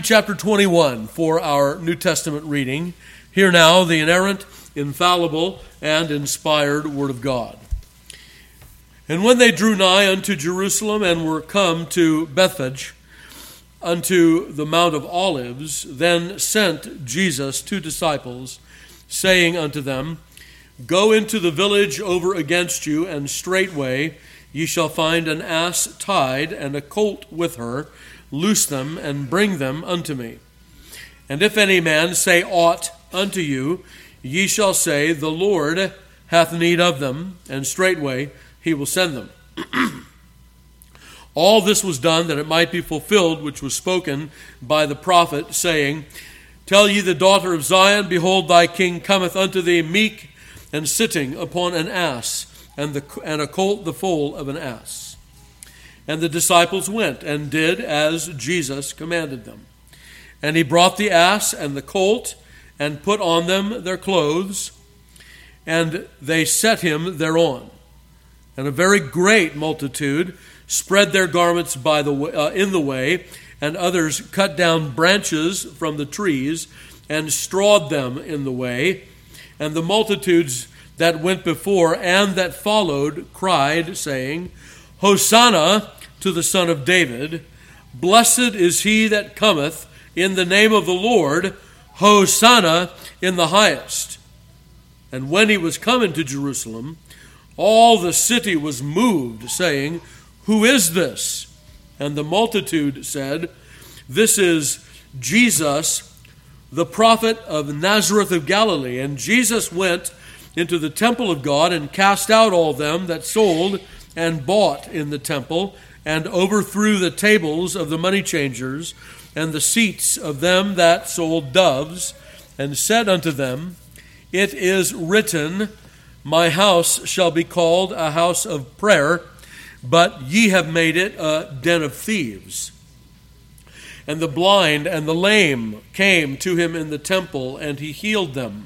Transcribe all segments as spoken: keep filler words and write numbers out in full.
Chapter twenty-one for our New Testament reading. Hear now the inerrant, infallible, and inspired Word of God. And when they drew nigh unto Jerusalem and were come to Bethphage, unto the Mount of Olives, then sent Jesus two disciples, saying unto them, Go into the village over against you, and straightway ye shall find an ass tied, and a colt with her. Loose them, and bring them unto me. And if any man say aught unto you, ye shall say, The Lord hath need of them, and straightway he will send them. All this was done that it might be fulfilled, which was spoken by the prophet, saying, Tell ye the daughter of Zion, Behold, thy king cometh unto thee meek, and sitting upon an ass, and, the, and a colt the foal of an ass. And the disciples went and did as Jesus commanded them. And he brought the ass and the colt, and put on them their clothes, and they set him thereon. And a very great multitude spread their garments by the way, uh, in the way, and others cut down branches from the trees, and strawed them in the way. And the multitudes that went before and that followed cried, saying, Hosanna to the Son of David. Blessed is he that cometh in the name of the Lord. Hosanna in the highest. And when he was come into Jerusalem, all the city was moved, saying, Who is this? And the multitude said, This is Jesus, the prophet of Nazareth of Galilee. And Jesus went into the temple of God, and cast out all them that sold and bought in the temple, and overthrew the tables of the money changers, and the seats of them that sold doves, and said unto them, It is written, My house shall be called a house of prayer, but ye have made it a den of thieves. And the blind and the lame came to him in the temple, and he healed them.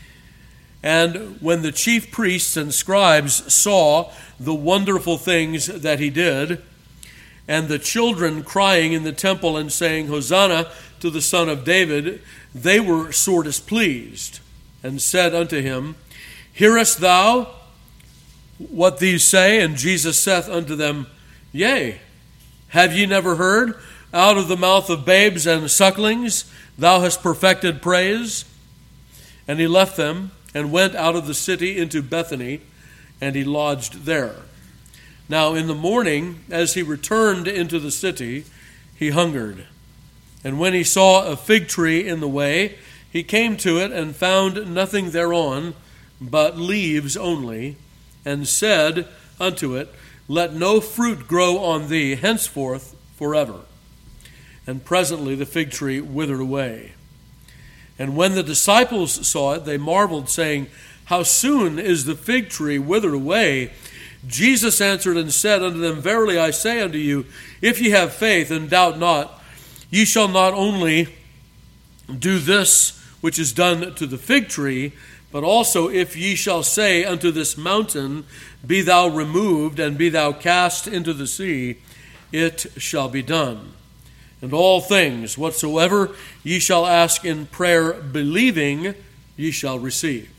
And when the chief priests and scribes saw the wonderful things that he did, and the children crying in the temple and saying, Hosanna to the Son of David, they were sore displeased, and said unto him, Hearest thou what these say? And Jesus saith unto them, Yea, have ye never heard? Out of the mouth of babes and sucklings thou hast perfected praise. And he left them, and went out of the city into Bethany, and he lodged there. Now in the morning, as he returned into the city, he hungered. And when he saw a fig tree in the way, he came to it, and found nothing thereon, but leaves only, and said unto it, Let no fruit grow on thee henceforth forever. And presently the fig tree withered away. And when the disciples saw it, they marveled, saying, How soon is the fig tree withered away? Jesus answered and said unto them, Verily I say unto you, if ye have faith and doubt not, ye shall not only do this which is done to the fig tree, but also if ye shall say unto this mountain, Be thou removed, and be thou cast into the sea, it shall be done. And all things whatsoever ye shall ask in prayer, believing, ye shall receive.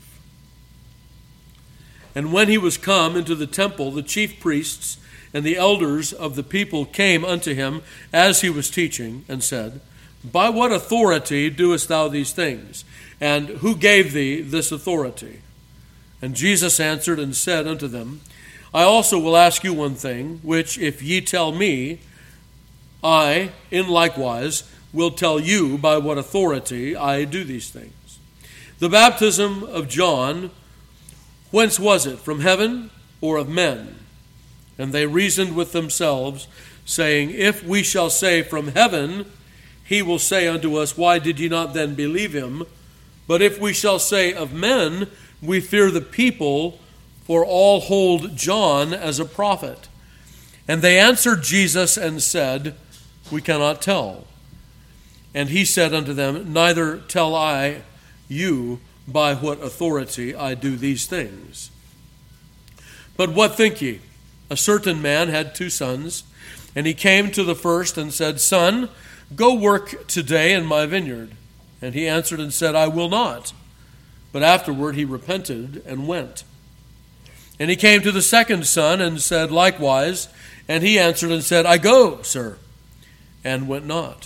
And when he was come into the temple, the chief priests and the elders of the people came unto him as he was teaching, and said, By what authority doest thou these things? And who gave thee this authority? And Jesus answered and said unto them, I also will ask you one thing, which if ye tell me, I, in likewise, will tell you by what authority I do these things. The baptism of John, whence was it, from heaven or of men? And they reasoned with themselves, saying, If we shall say from heaven, he will say unto us, Why did ye not then believe him? But if we shall say of men, we fear the people, for all hold John as a prophet. And they answered Jesus and said, We cannot tell. And he said unto them, Neither tell I you by what authority I do these things. But what think ye? A certain man had two sons, and he came to the first and said, Son, "Go work today in my vineyard." And he answered and said, "I will not." But afterward he repented and went. And he came to the second son and said likewise. And he answered and said, "I go, sir," and went not.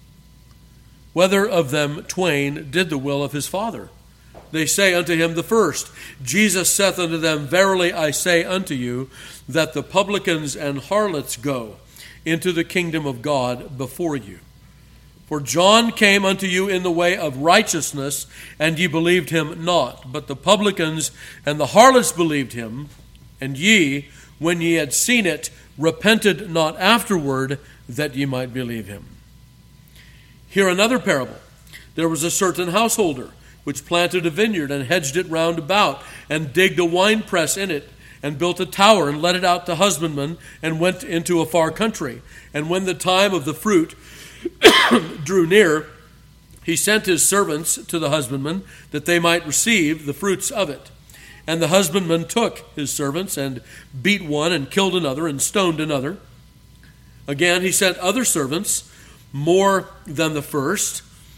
Whether of them twain did the will of his father? They say unto him, "The first." Jesus saith unto them, "Verily I say unto you, that the publicans and harlots go into the kingdom of God before you. For John came unto you in the way of righteousness, and ye believed him not. But the publicans and the harlots believed him, and ye, when ye had seen it, repented not afterward, that ye might believe him. Hear another parable. There was a certain householder, which planted a vineyard, and hedged it round about, and digged a winepress in it, and built a tower, and let it out to husbandmen, and went into a far country. And when the time of the fruit drew near, he sent his servants to the husbandmen, that they might receive the fruits of it. And the husbandman took his servants, and beat one, and killed another, and stoned another. Again he sent other servants, more than the first,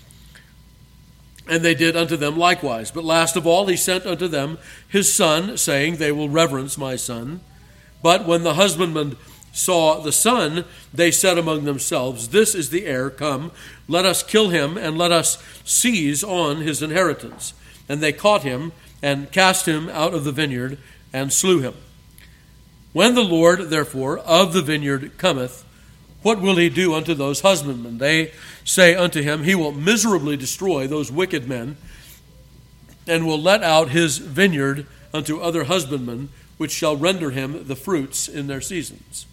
and they did unto them likewise. But last of all he sent unto them his son, saying, "They will reverence my son." But when the husbandmen saw the son, they said among themselves, "This is the heir, come, let us kill him, and let us seize on his inheritance." And they caught him, and cast him out of the vineyard, and slew him. When the Lord, therefore, of the vineyard cometh, what will he do unto those husbandmen? They say unto him, He will miserably destroy those wicked men, and will let out his vineyard unto other husbandmen, which shall render him the fruits in their seasons.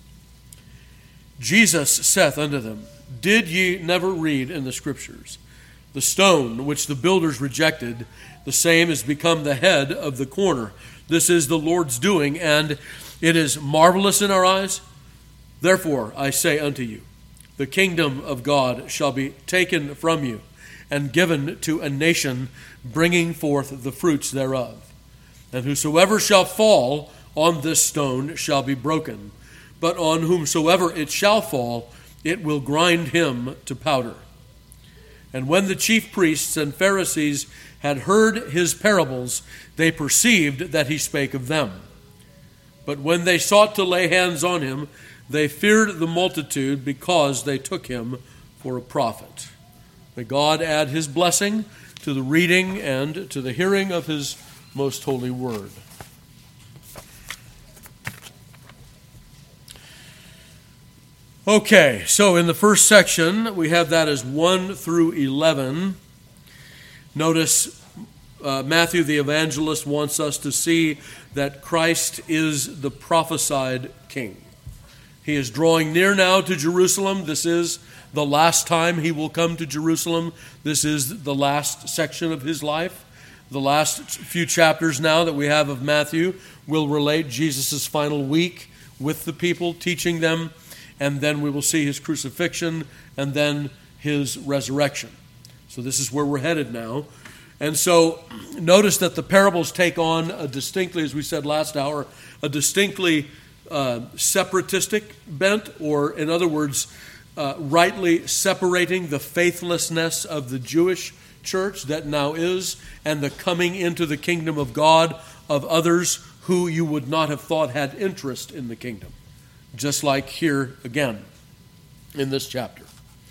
Jesus saith unto them, Did ye never read in the Scriptures, the stone which the builders rejected, the same is become the head of the corner. This is the Lord's doing, and it is marvelous in our eyes. Therefore I say unto you, the kingdom of God shall be taken from you, and given to a nation, bringing forth the fruits thereof. And whosoever shall fall on this stone shall be broken, but on whomsoever it shall fall, it will grind him to powder. And when the chief priests and Pharisees had heard his parables, they perceived that he spake of them. But when they sought to lay hands on him, they feared the multitude, because they took him for a prophet. May God add his blessing to the reading and to the hearing of his most holy word. Okay, so in the first section, we have that as one through eleven. Notice uh, Matthew the evangelist wants us to see that Christ is the prophesied king. He is drawing near now to Jerusalem. This is the last time he will come to Jerusalem. This is the last section of his life. The last few chapters now that we have of Matthew will relate Jesus' final week with the people, teaching them, and then we will see his crucifixion and then his resurrection. So this is where we're headed now. And so notice that the parables take on a distinctly, as we said last hour, a distinctly uh, separatistic bent, or in other words, uh, rightly separating the faithlessness of the Jewish church that now is, and the coming into the kingdom of God of others who you would not have thought had interest in the kingdom. Just like here again in this chapter.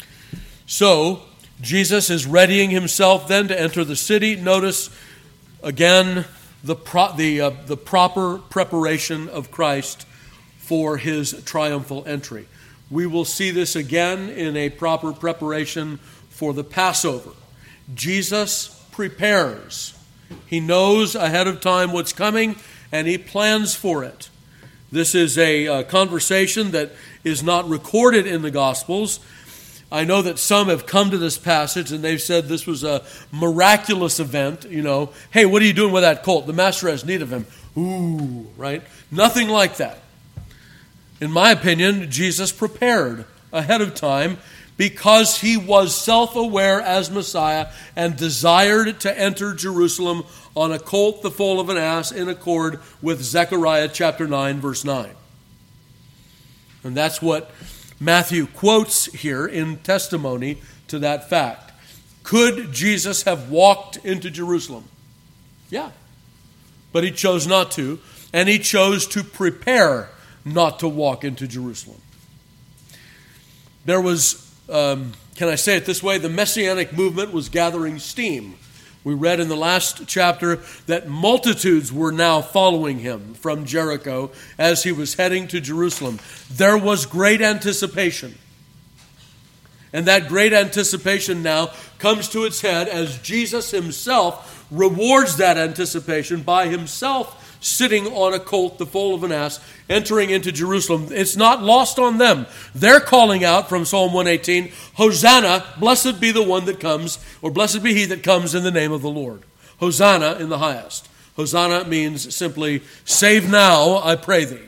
So, Jesus is readying himself then to enter the city. Notice again the pro- the uh, the proper preparation of Christ for his triumphal entry. We will see this again in a proper preparation for the Passover. Jesus prepares. He knows ahead of time what's coming, and he plans for it. This is a uh, conversation that is not recorded in the Gospels. I know that some have come to this passage and they've said this was a miraculous event. You know, hey, what are you doing with that colt? The master has need of him. Ooh, right? Nothing like that. In my opinion, Jesus prepared ahead of time because he was self-aware as Messiah and desired to enter Jerusalem on a colt, the foal of an ass, in accord with Zechariah chapter nine, verse nine. And that's what Matthew quotes here in testimony to that fact. Could Jesus have walked into Jerusalem? Yeah. But he chose not to, and he chose to prepare not to walk into Jerusalem. There was, um, can I say it this way, the Messianic movement was gathering steam. We read in the last chapter that multitudes were now following him from Jericho as he was heading to Jerusalem. There was great anticipation. And that great anticipation now comes to its head as Jesus himself rewards that anticipation by himself sitting on a colt, the foal of an ass, entering into Jerusalem. It's not lost on them. They're calling out from Psalm one eighteen, Hosanna, blessed be the one that comes, or blessed be he that comes in the name of the Lord. Hosanna in the highest. Hosanna means simply, save now, I pray thee.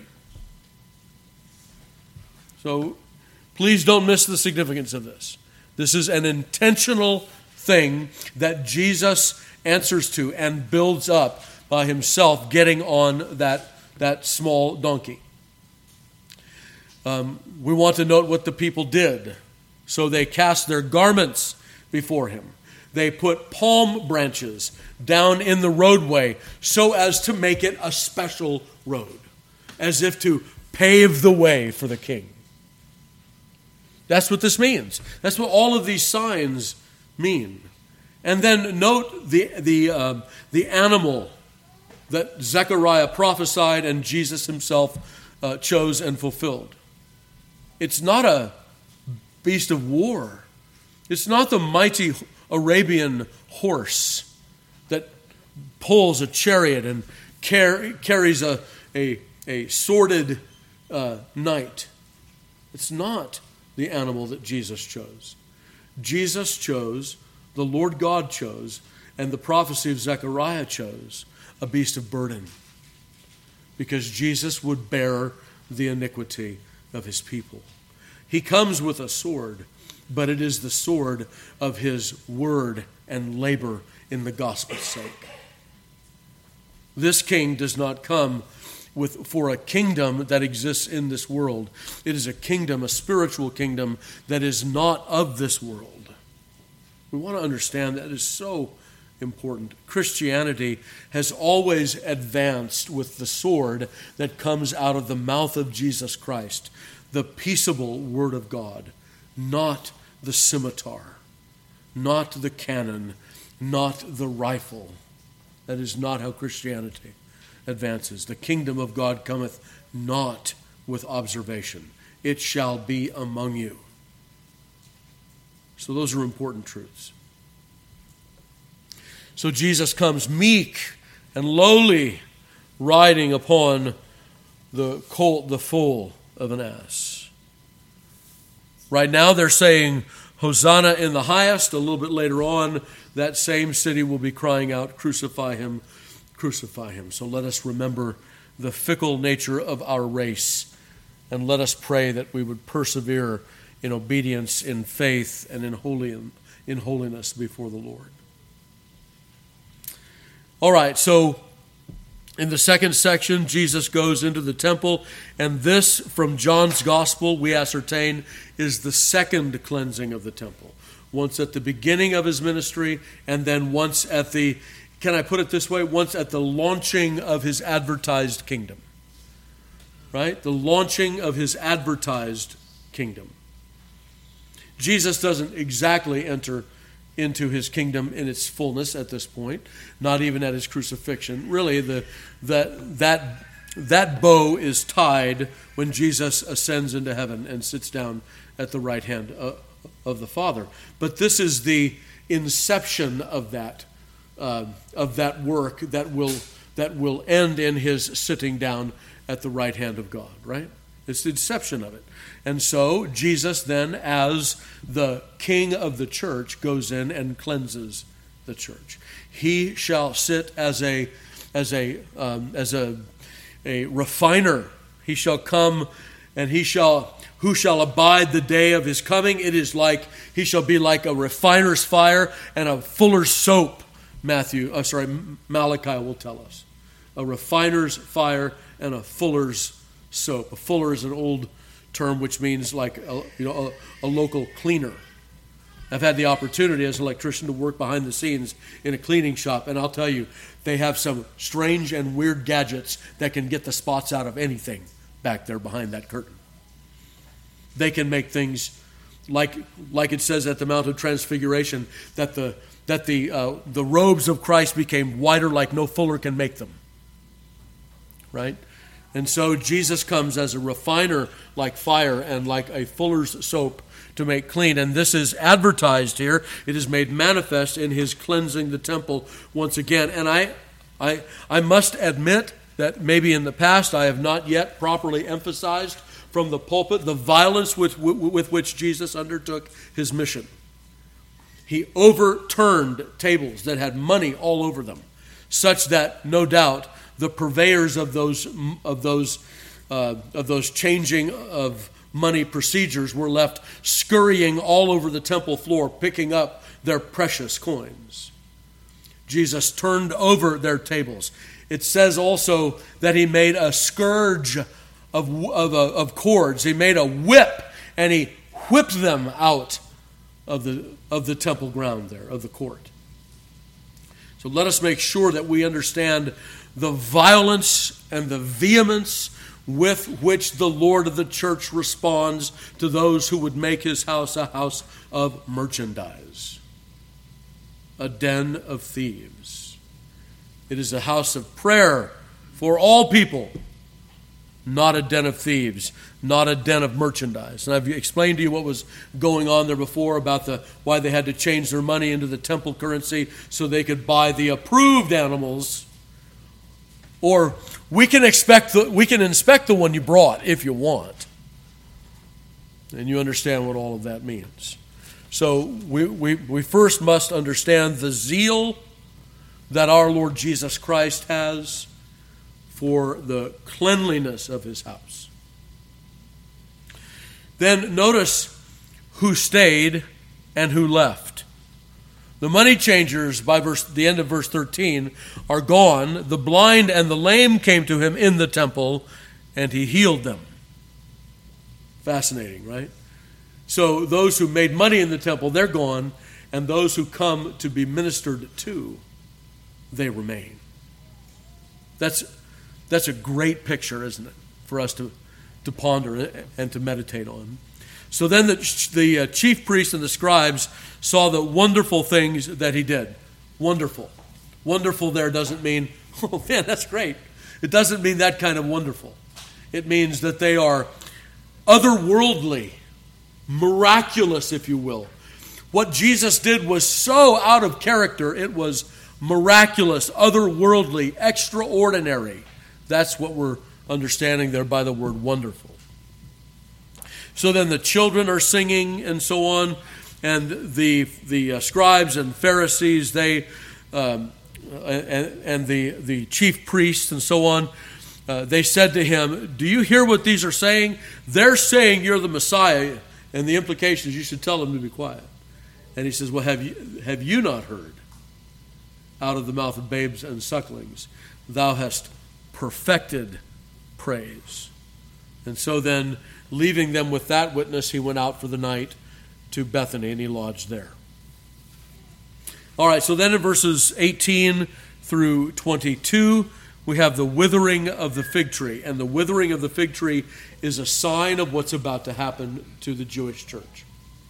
So please don't miss the significance of this. This is an intentional thing that Jesus answers to and builds up by himself getting on that, that small donkey. Um, we want to note what the people did. So they cast their garments before him. They put palm branches down in the roadway so as to make it a special road, as if to pave the way for the king. That's what this means. That's what all of these signs mean. And then note the the uh, the animal that Zechariah prophesied and Jesus himself uh, chose and fulfilled. It's not a beast of war. It's not the mighty Arabian horse that pulls a chariot and car- carries a, a, a sworded uh, knight. It's not the animal that Jesus chose. Jesus chose, the Lord God chose, and the prophecy of Zechariah chose a beast of burden, because Jesus would bear the iniquity of his people. He comes with a sword, but it is the sword of his word and labor in the gospel's sake. This king does not come with for a kingdom that exists in this world. It is a kingdom, a spiritual kingdom that is not of this world. We want to understand that is so important. Christianity has always advanced with the sword that comes out of the mouth of Jesus Christ, the peaceable word of God, not the scimitar, not the cannon, not the rifle. That is not how Christianity advances. The kingdom of God cometh not with observation. It shall be among you. So those are important truths. So Jesus comes meek and lowly, riding upon the colt, the foal of an ass. Right now they're saying, Hosanna in the highest. A little bit later on, that same city will be crying out, crucify him, crucify him. So let us remember the fickle nature of our race, and let us pray that we would persevere in obedience, in faith, and in holy, in holiness before the Lord. All right, so in the second section, Jesus goes into the temple, and this, from John's gospel, we ascertain, is the second cleansing of the temple. Once at the beginning of his ministry, and then once at the, can I put it this way, once at the launching of his advertised kingdom. Right? The launching of his advertised kingdom. Jesus doesn't exactly enter into his kingdom in its fullness at this point, not even at his crucifixion. Really, the that that that bow is tied when Jesus ascends into heaven and sits down at the right hand of, of the Father. But this is the inception of that uh, of that work that will that will end in his sitting down at the right hand of God. Right? It's the inception of it. And so Jesus then, as the king of the church, goes in and cleanses the church. He shall sit as a as a um, as a a refiner. He shall come, and he shall who shall abide the day of his coming. It is like he shall be like a refiner's fire and a fuller's soap. Matthew, uh, sorry, Malachi will tell us a refiner's fire and a fuller's soap. A fuller is an old term which means like a, you know a, a local cleaner. I've had the opportunity as an electrician to work behind the scenes in a cleaning shop, and I'll tell you, they have some strange and weird gadgets that can get the spots out of anything back there behind that curtain. They can make things like like it says at the Mount of Transfiguration, that the that the uh, the robes of Christ became whiter like no fuller can make them. Right? And so Jesus comes as a refiner like fire and like a fuller's soap to make clean. And this is advertised here. It is made manifest in his cleansing the temple once again. And I, I, I must admit that maybe in the past I have not yet properly emphasized from the pulpit the violence with, with, with which Jesus undertook his mission. He overturned tables that had money all over them, such that no doubt the purveyors of those of those uh, of those changing of money procedures were left scurrying all over the temple floor, picking up their precious coins. Jesus turned over their tables. It says also that he made a scourge of of, of cords. He made a whip, and he whipped them out of the of the temple ground there, of the court. So let us make sure that we understand the violence and the vehemence with which the Lord of the church responds to those who would make his house a house of merchandise, a den of thieves. It is a house of prayer for all people, not a den of thieves, not a den of merchandise. And I've explained to you what was going on there before about the why they had to change their money into the temple currency so they could buy the approved animals. Or we can expect the, we can inspect the one you brought if you want. And you understand what all of that means. So we, we, we first must understand the zeal that our Lord Jesus Christ has for the cleanliness of his house. Then notice who stayed and who left. The money changers, by verse, the end of verse thirteen, are gone. The blind and the lame came to him in the temple, and he healed them. Fascinating, right? So those who made money in the temple, they're gone, and those who come to be ministered to, they remain. That's that's a great picture, isn't it, for us to, to ponder and to meditate on. So then the, the uh, chief priests and the scribes saw the wonderful things that he did. Wonderful. Wonderful there doesn't mean, oh man, that's great. It doesn't mean that kind of wonderful. It means that they are otherworldly, miraculous, if you will. What Jesus did was so out of character, it was miraculous, otherworldly, extraordinary. That's what we're understanding there by the word wonderful. So then the children are singing and so on, and the the uh, scribes and Pharisees, they um, and, and the the chief priests and so on, uh, they said to him, "Do you hear what these are saying? They're saying you're the Messiah, and the implication is you should tell them to be quiet." And he says, "Well, have you have you not heard? Out of the mouth of babes and sucklings, thou hast perfected praise." And so then, leaving them with that witness, he went out for the night to Bethany, and he lodged there. All right, so then in verses eighteen through twenty-two, we have the withering of the fig tree. And the withering of the fig tree is a sign of what's about to happen to the Jewish church.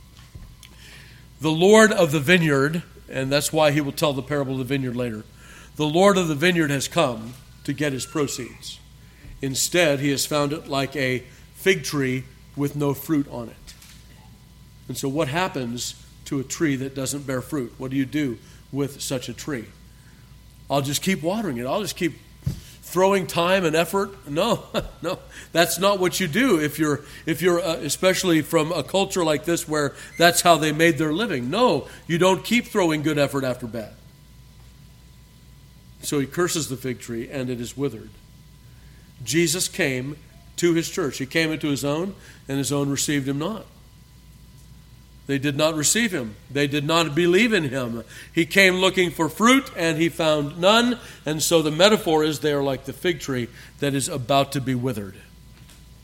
The Lord of the vineyard, and that's why he will tell the parable of the vineyard later, the Lord of the vineyard has come to get his proceeds. Instead, he has found it like a fig tree with no fruit on it. And so what happens to a tree that doesn't bear fruit? What do you do with such a tree? I'll just keep watering it. I'll just keep throwing time and effort. No, no, that's not what you do if you're, if you're uh, especially from a culture like this where that's how they made their living. No, you don't keep throwing good effort after bad. So he curses the fig tree, and it is withered. Jesus came to his church. He came into his own, and his own received him not. They did not receive him. They did not believe in him. He came looking for fruit, and he found none. And so the metaphor is they are like the fig tree that is about to be withered.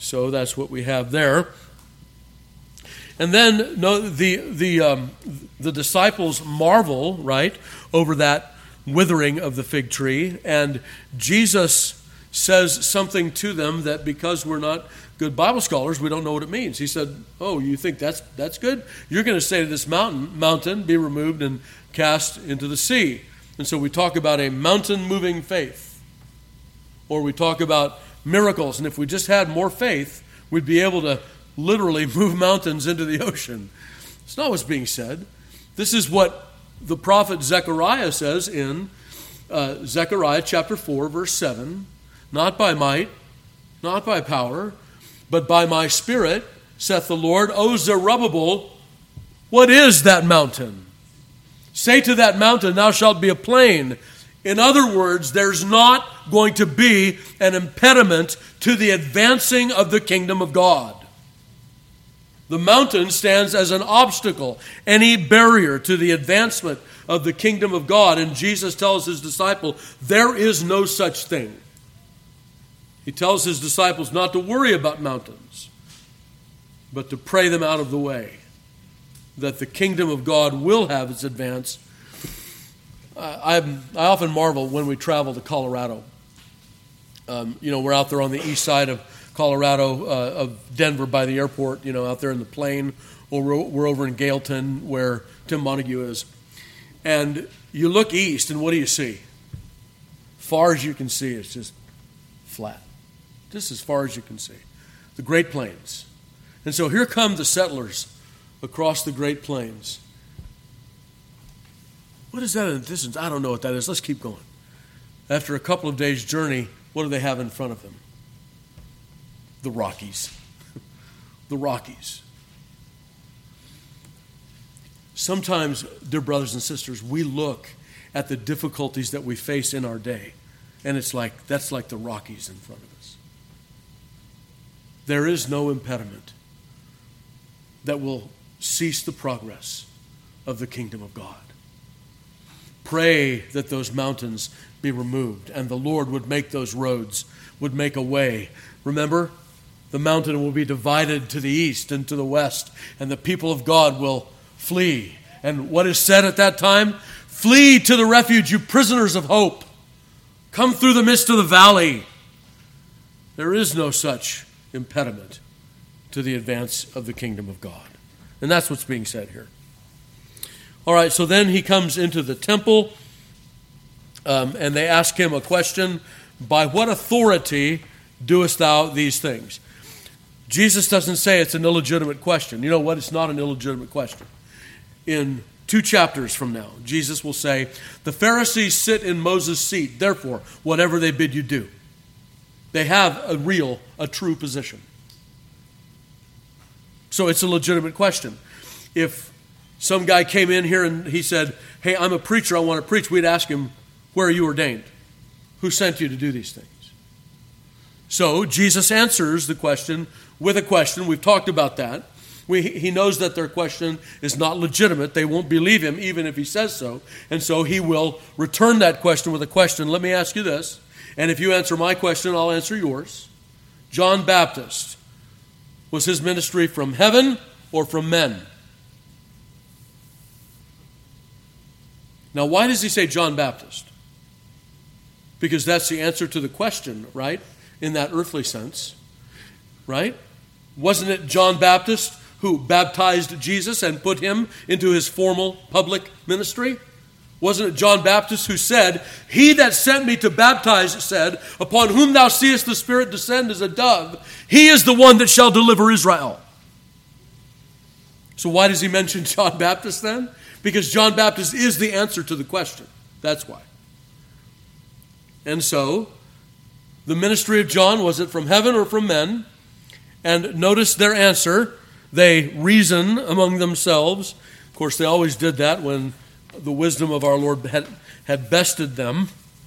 So that's what we have there. And then no, the the um, the disciples marvel, right, over that withering of the fig tree, and Jesus says something to them that, because we're not good Bible scholars, we don't know what it means. He said, "Oh, you think that's that's good? You're going to say to this mountain, mountain, be removed and cast into the sea." And so we talk about a mountain-moving faith, or we talk about miracles. And if we just had more faith, we'd be able to literally move mountains into the ocean. It's not what's being said. This is what the prophet Zechariah says in uh, Zechariah chapter four, verse seven. "Not by might, not by power, but by my Spirit, saith the Lord. O Zerubbabel, what is that mountain? Say to that mountain, thou shalt be a plain." In other words, there's not going to be an impediment to the advancing of the kingdom of God. The mountain stands as an obstacle, any barrier to the advancement of the kingdom of God. And Jesus tells his disciple, there is no such thing. He tells his disciples not to worry about mountains, but to pray them out of the way, that the kingdom of God will have its advance. I, I often marvel when we travel to Colorado. Um, you know, we're out there on the east side of Colorado, uh, of Denver by the airport, you know, out there in the plain, or we're, we're over in Gailton where Tim Montague is. And you look east, and what do you see? Far as you can see, it's just flat. Just as far as you can see. The Great Plains. And so here come the settlers across the Great Plains. What is that in the distance? I don't know what that is. Let's keep going. After a couple of days' journey, what do they have in front of them? The Rockies. The Rockies. Sometimes, dear brothers and sisters, we look at the difficulties that we face in our day, and it's like, that's like the Rockies in front of us. There is no impediment that will cease the progress of the kingdom of God. Pray that those mountains be removed, and the Lord would make those roads, would make a way. Remember, the mountain will be divided to the east and to the west, and the people of God will flee. And what is said at that time? Flee to the refuge, you prisoners of hope. Come through the midst of the valley. There is no such impediment to the advance of the kingdom of God. And that's what's being said here. All right, so then he comes into the temple, um, and they ask him a question, by what authority doest thou these things? Jesus doesn't say it's an illegitimate question. You know what? It's not an illegitimate question. In two chapters from now, Jesus will say, the Pharisees sit in Moses' seat, therefore, whatever they bid you do. They have a real, a true position. So it's a legitimate question. If some guy came in here and he said, hey, I'm a preacher, I want to preach, we'd ask him, where are you ordained? Who sent you to do these things? So Jesus answers the question with a question. We've talked about that. We, he knows that their question is not legitimate. They won't believe him even if he says so. And so he will return that question with a question. Let me ask you this. And if you answer my question, I'll answer yours. John Baptist, was his ministry from heaven or from men? Now, why does he say John Baptist? Because that's the answer to the question, right? In that earthly sense, right? Wasn't it John Baptist who baptized Jesus and put him into his formal public ministry? Wasn't it John Baptist who said, he that sent me to baptize said, upon whom thou seest the Spirit descend as a dove, he is the one that shall deliver Israel. So why does he mention John Baptist then? Because John Baptist is the answer to the question. That's why. And so, the ministry of John, was it from heaven or from men? And notice their answer. They reason among themselves. Of course, they always did that when the wisdom of our Lord had, had bested them.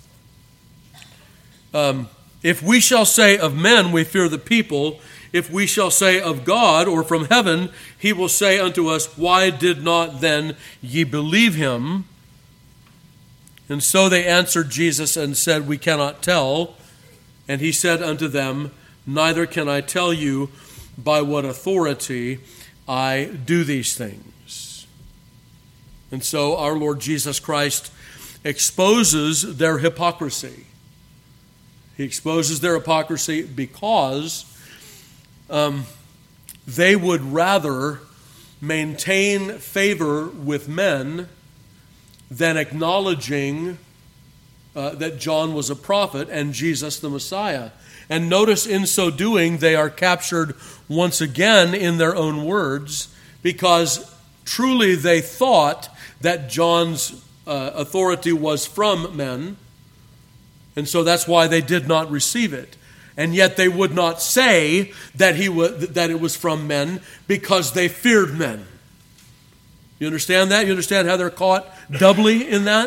Um, if we shall say of men, we fear the people. If we shall say of God or from heaven, he will say unto us, why did not then ye believe him? And so they answered Jesus and said, we cannot tell. And he said unto them, neither can I tell you by what authority I do these things. And so our Lord Jesus Christ exposes their hypocrisy. He exposes their hypocrisy because um, they would rather maintain favor with men than acknowledging uh, that John was a prophet and Jesus the Messiah. And notice in so doing, they are captured once again in their own words, because truly they thought that John's uh, authority was from men, and so that's why they did not receive it. And yet they would not say that he was, that it was from men, because they feared men. You understand that? You understand how they're caught doubly in that?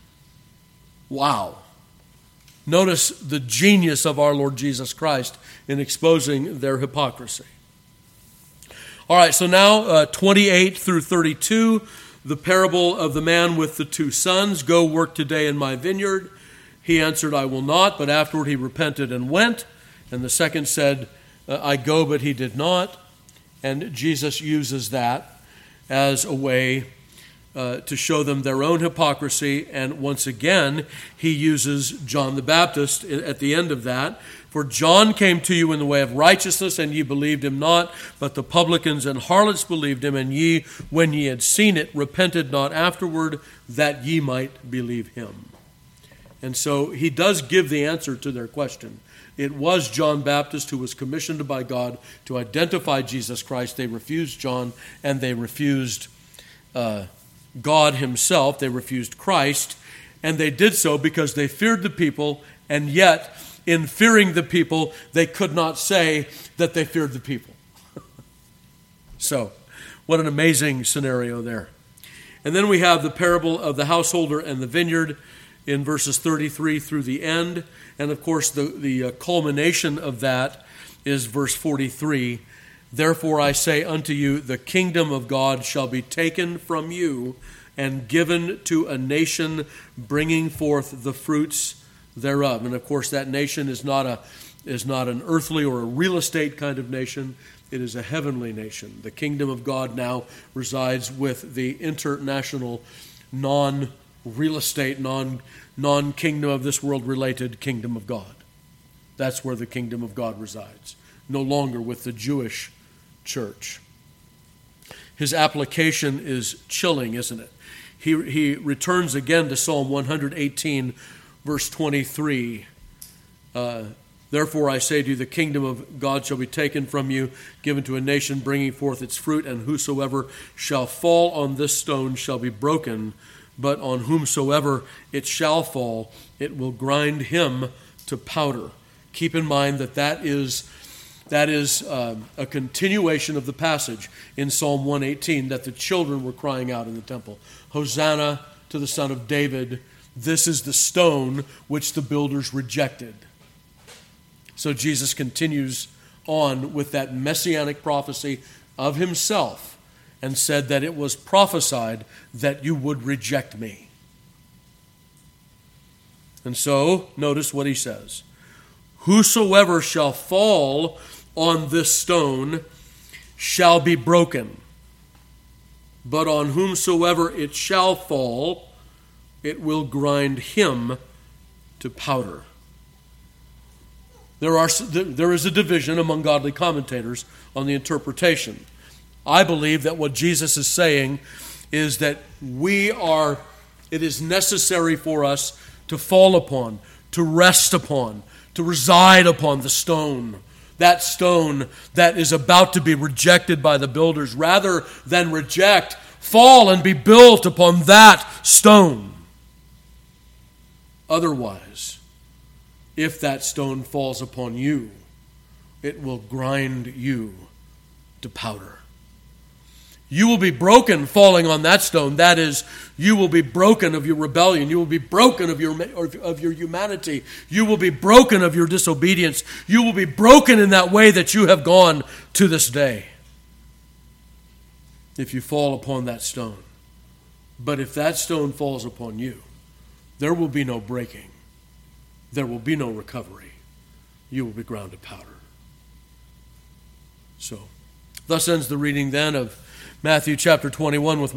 Wow. Notice the genius of our Lord Jesus Christ in exposing their hypocrisy. All right, so now uh, twenty-eight through thirty-two, the parable of the man with the two sons. Go work today in my vineyard. He answered, I will not, but afterward he repented and went. And the second said, I go, but he did not. And Jesus uses that as a way uh, to show them their own hypocrisy. And once again, he uses John the Baptist at the end of that. For John came to you in the way of righteousness, and ye believed him not, but the publicans and harlots believed him, and ye, when ye had seen it, repented not afterward, that ye might believe him. And so he does give the answer to their question. It was John Baptist who was commissioned by God to identify Jesus Christ. They refused John, and they refused uh, God himself. They refused Christ, and they did so because they feared the people, and yet in fearing the people, they could not say that they feared the people. So, what an amazing scenario there. And then we have the parable of the householder and the vineyard in verses thirty-three through the end. And of course, the, the culmination of that is verse forty-three. Therefore I say unto you, the kingdom of God shall be taken from you and given to a nation bringing forth the fruits thereof. And of course, that nation is not a is not an earthly or a real estate kind of nation. It is a heavenly nation. The kingdom of God now resides with the international, non-real estate, non, non-kingdom of this world related kingdom of God. That's where the kingdom of God resides. No longer with the Jewish church. His application is chilling, isn't it? He, he returns again to Psalm one eighteen, verse twenty-three. Uh, Therefore I say to you, the kingdom of God shall be taken from you, given to a nation bringing forth its fruit, and whosoever shall fall on this stone shall be broken, but on whomsoever it shall fall, it will grind him to powder. Keep in mind that that is, that is uh, a continuation of the passage in Psalm one eighteen that the children were crying out in the temple. Hosanna to the Son of David. This is the stone which the builders rejected. So Jesus continues on with that messianic prophecy of himself and said that it was prophesied that you would reject me. And so, notice what he says. Whosoever shall fall on this stone shall be broken, but on whomsoever it shall fall, it will grind him to powder. There are there is a division among godly commentators on the interpretation. I believe that what Jesus is saying is that we are, it is necessary for us to fall upon, to rest upon, to reside upon the stone. That stone that is about to be rejected by the builders. Rather than reject, fall and be built upon that stone. Otherwise, if that stone falls upon you, it will grind you to powder. You will be broken falling on that stone. That is, you will be broken of your rebellion. You will be broken of your, of your humanity. You will be broken of your disobedience. You will be broken in that way that you have gone to this day, if you fall upon that stone. But if that stone falls upon you, there will be no breaking. There will be no recovery. You will be ground to powder. So, thus ends the reading then of Matthew chapter twenty-one with